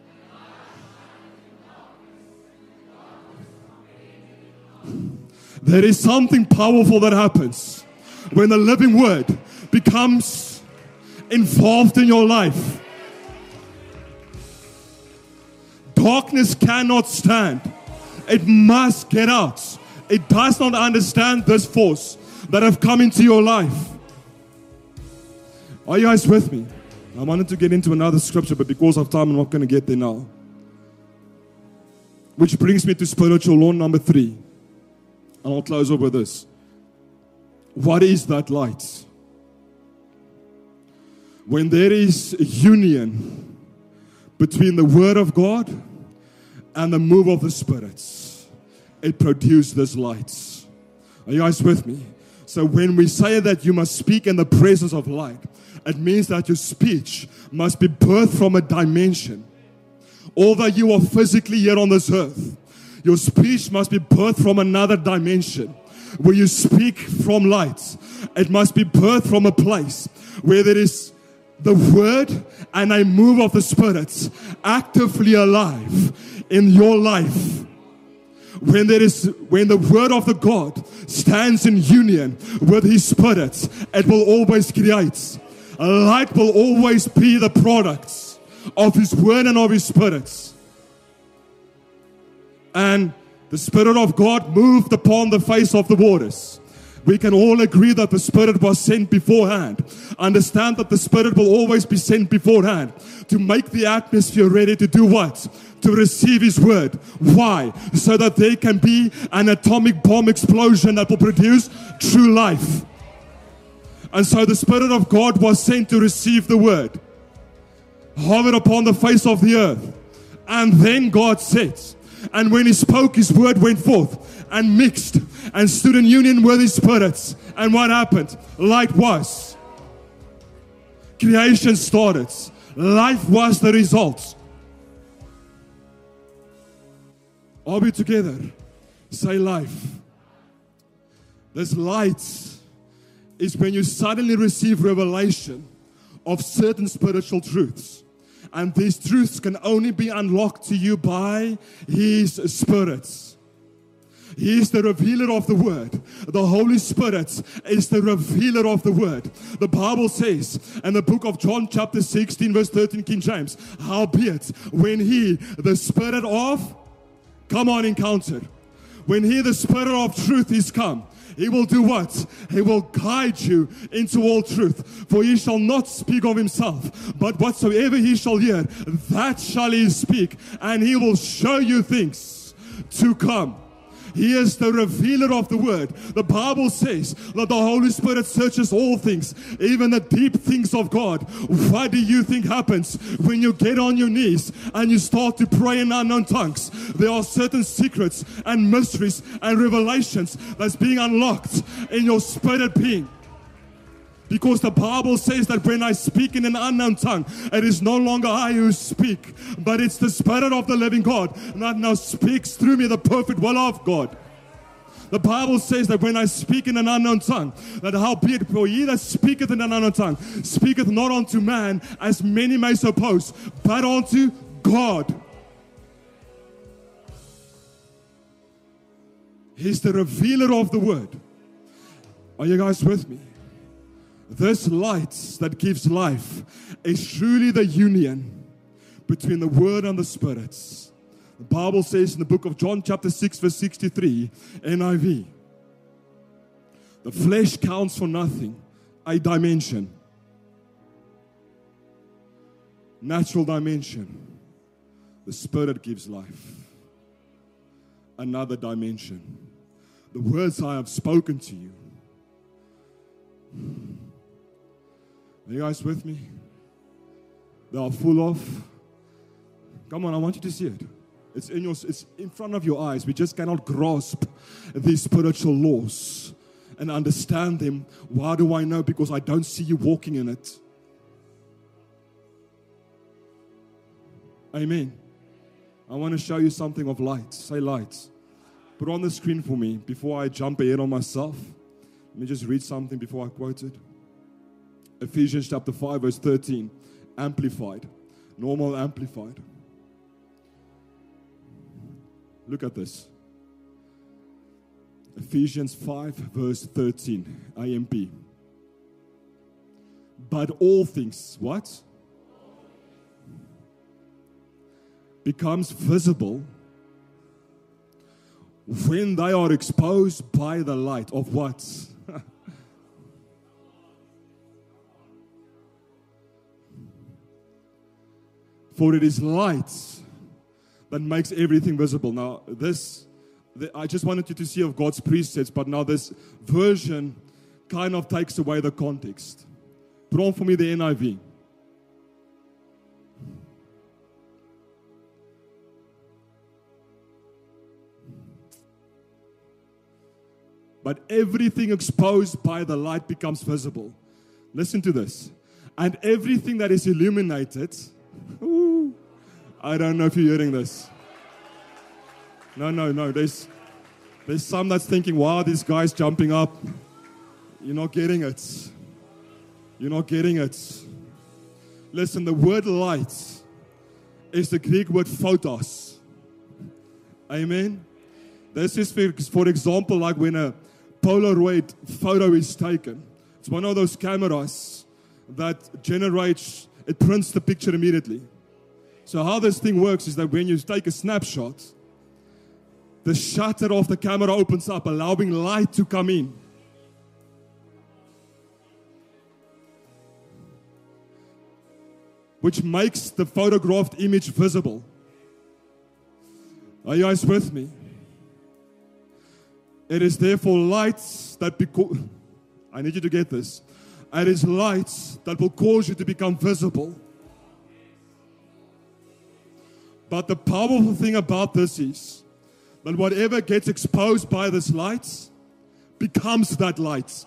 There is something powerful that happens when the living word becomes involved in your life. Darkness cannot stand. It must get out. It does not understand this force that have come into your life. Are you guys with me? I wanted to get into another scripture, but because of time, I'm not going to get there now. Which brings me to spiritual law number 3. And I'll close up with this. What is that light? When there is a union between the Word of God and the move of the spirits, it produces this light. Are you guys with me? So when we say that you must speak in the presence of light, it means that your speech must be birthed from a dimension. Although you are physically here on this earth, your speech must be birthed from another dimension. Where you speak from light, it must be birthed from a place where there is the Word and a move of the Spirit actively alive in your life. When the Word of the God stands in union with His Spirit, it will always create. Light will always be the product of His Word and of His Spirit. And the Spirit of God moved upon the face of the waters. We can all agree that the Spirit was sent beforehand. Understand that the Spirit will always be sent beforehand to make the atmosphere ready to do what? To receive His word. Why? So that there can be an atomic bomb explosion that will produce true life. And so the Spirit of God was sent to receive the word, hovered upon the face of the earth. And then God said, and when He spoke, His word went forth and mixed and stood in union with His spirits. And what happened? Light was. Creation started. Life was the result. Are we together? Say life. This light is when you suddenly receive revelation of certain spiritual truths. And these truths can only be unlocked to you by His Spirit. He is the revealer of the Word. The Holy Spirit is the revealer of the Word. The Bible says in the book of John chapter 16 verse 13 King James, howbeit when He, the Spirit of, come on encounter, when He, the Spirit of truth is come, He will do what? He will guide you into all truth. For He shall not speak of Himself, but whatsoever He shall hear, that shall He speak, and He will show you things to come. He is the revealer of the Word. The Bible says that the Holy Spirit searches all things, even the deep things of God. What do you think happens when you get on your knees and you start to pray in unknown tongues? There are certain secrets and mysteries and revelations that's being unlocked in your spirit being. Because the Bible says that when I speak in an unknown tongue, it is no longer I who speak, but it's the Spirit of the living God that now speaks through me the perfect will of God. The Bible says that when I speak in an unknown tongue, that howbeit for he that speaketh in an unknown tongue, speaketh not unto man, as many may suppose, but unto God. He's the revealer of the Word. Are you guys with me? This light that gives life is truly the union between the Word and the Spirit. The Bible says in the book of John chapter 6 verse 63, NIV, the flesh counts for nothing, a dimension, natural dimension. The Spirit gives life, another dimension. The words I have spoken to you. Are you guys with me? They are full of, come on, I want you to see it. It's in front of your eyes. We just cannot grasp these spiritual laws and understand them. Why do I know? Because I don't see you walking in it. Amen. I want to show you something of light. Say light. Put on the screen for me before I jump ahead on myself. Let me just read something before I quote it. Ephesians chapter 5 verse 13. Amplified. Normal amplified. Look at this. Ephesians 5 verse 13. AMP. But all things, what? Becomes visible when they are exposed by the light of what? For it is light that makes everything visible. Now, I just wanted you to see of God's precepts, but now this version kind of takes away the context. Put on for me the NIV. But everything exposed by the light becomes visible. Listen to this. And everything that is illuminated, ooh, I don't know if you're hearing this. No. There's some that's thinking, wow, this guy's jumping up. You're not getting it. You're not getting it. Listen, the word light is the Greek word photos. Amen. This is, for example, like when a Polaroid photo is taken. It's one of those cameras that generates, it prints the picture immediately. So how this thing works is that when you take a snapshot, the shutter of the camera opens up, allowing light to come in. Which makes the photographed image visible. Are you guys with me? It is therefore light that I need you to get this. And it's lights that will cause you to become visible. But the powerful thing about this is that whatever gets exposed by this light becomes that light.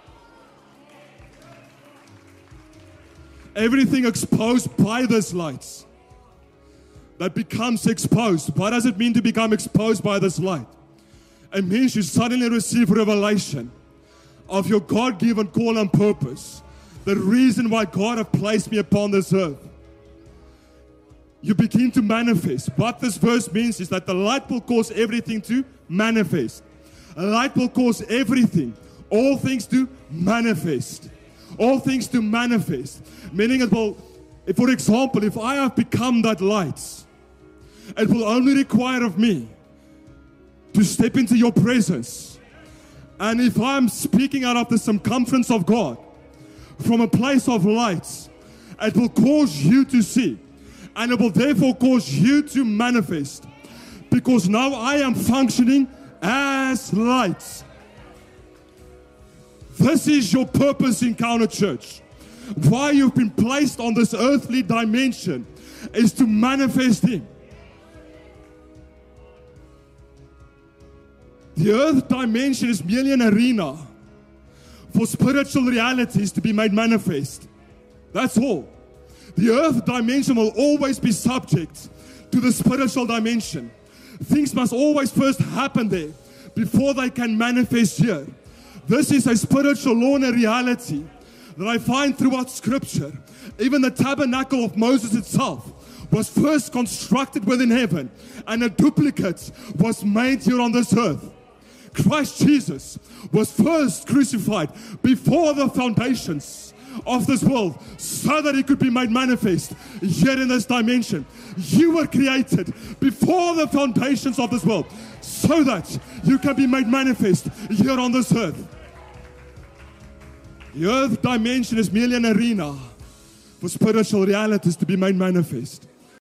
Everything exposed by this light that becomes exposed. What does it mean to become exposed by this light? It means you suddenly receive revelation of your God-given call and purpose. The reason why God has placed me upon this earth. You begin to manifest. What this verse means is that the light will cause everything to manifest. A light will cause everything, all things to manifest. All things to manifest. Meaning it will, for example, if I have become that light, it will only require of me to step into your presence. And if I'm speaking out of the circumference of God, from a place of light, it will cause you to see. And it will therefore cause you to manifest. Because now I am functioning as light. This is your purpose, Encounter Church. Why you've been placed on this earthly dimension is to manifest Him. The earth dimension is merely an arena for spiritual realities to be made manifest. That's all. The earth dimension will always be subject to the spiritual dimension. Things must always first happen there before they can manifest here. This is a spiritual law and a reality that I find throughout Scripture. Even the tabernacle of Moses itself was first constructed within heaven, and a duplicate was made here on this earth. Christ Jesus was first crucified before the foundations of this world, so that He could be made manifest here in this dimension. You were created before the foundations of this world, so that you can be made manifest here on this earth. The earth dimension is merely an arena for spiritual realities to be made manifest.